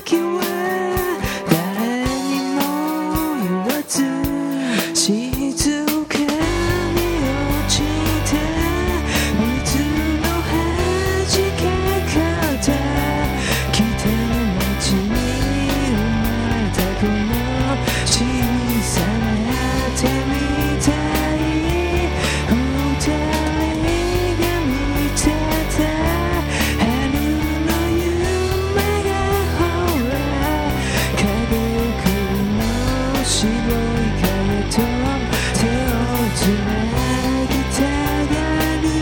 時は誰にも言わず静かに落ちて水の恥かかった北の街に生まれたこの小さな手みたい二人が見てた春の夢がほら風来るの白い影と手をつなぎたがる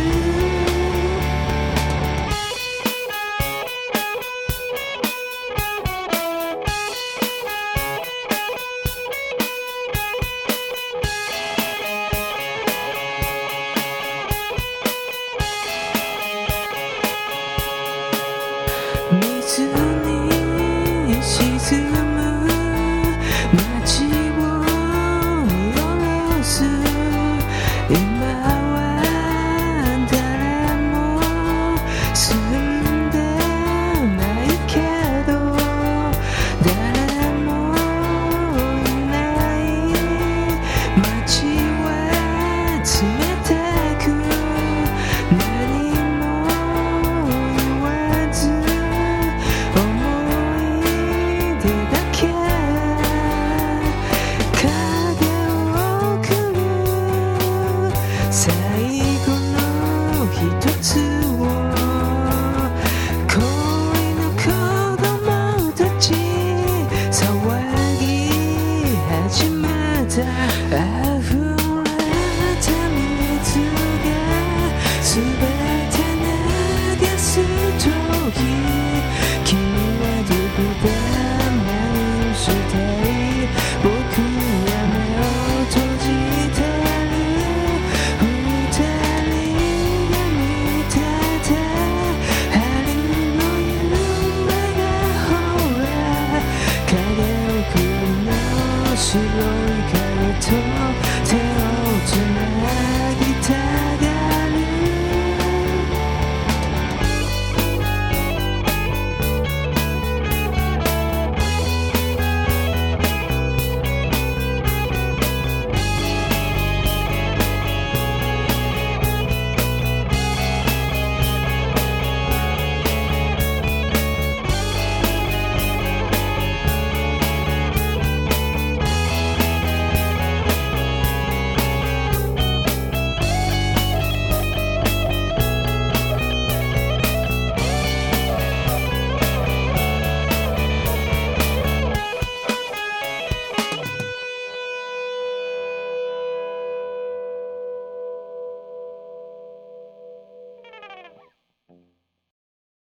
水に沈む街を見下ろす今は誰も住んでないけど誰もいない街は冷たく何も言わず思い出だけ影を送る最後の一つを恋の子供たち騒ぎ始めた溢れた水が全て流す時君はどこで何をしていい僕は目を閉じてる二人が見てた春の夢がほら影を送るの白い影と